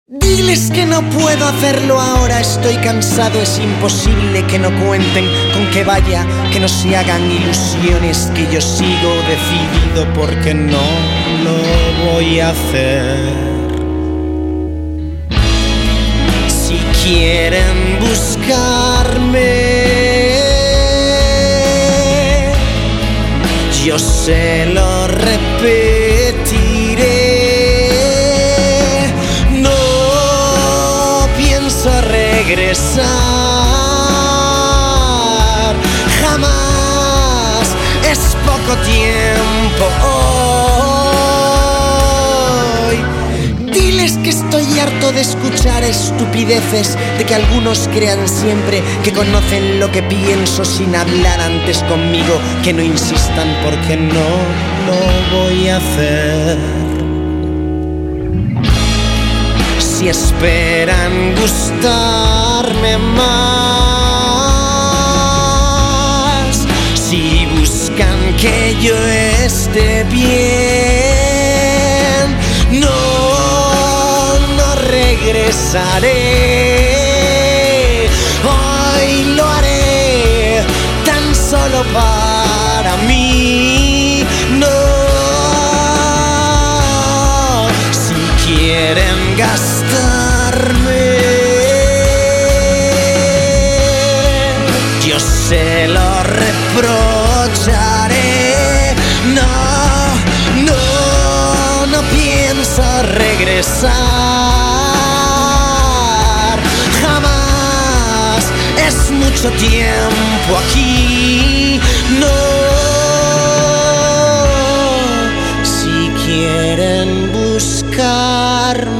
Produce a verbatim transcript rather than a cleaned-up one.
Diles que no puedo hacerlo ahora, estoy cansado, es imposible que no cuenten con que vaya, que no se hagan ilusiones, que yo sigo decidido porque no lo voy a hacer. Si quieren buscarme, yo se lo repetiré. Regresar jamás, es poco tiempo hoy. Diles que estoy harto de escuchar estupideces, de que algunos crean siempre que conocen lo que pienso sin hablar antes conmigo, que no insistan porque no lo voy a hacer. Si esperan gustarme más, si buscan que yo esté bien, no, no regresaré. Hoy lo haré tan solo para mí. No, si quieren gastarme, yo se lo reprocharé. No, no, no pienso regresar jamás, es mucho tiempo aquí. No, si quieren buscar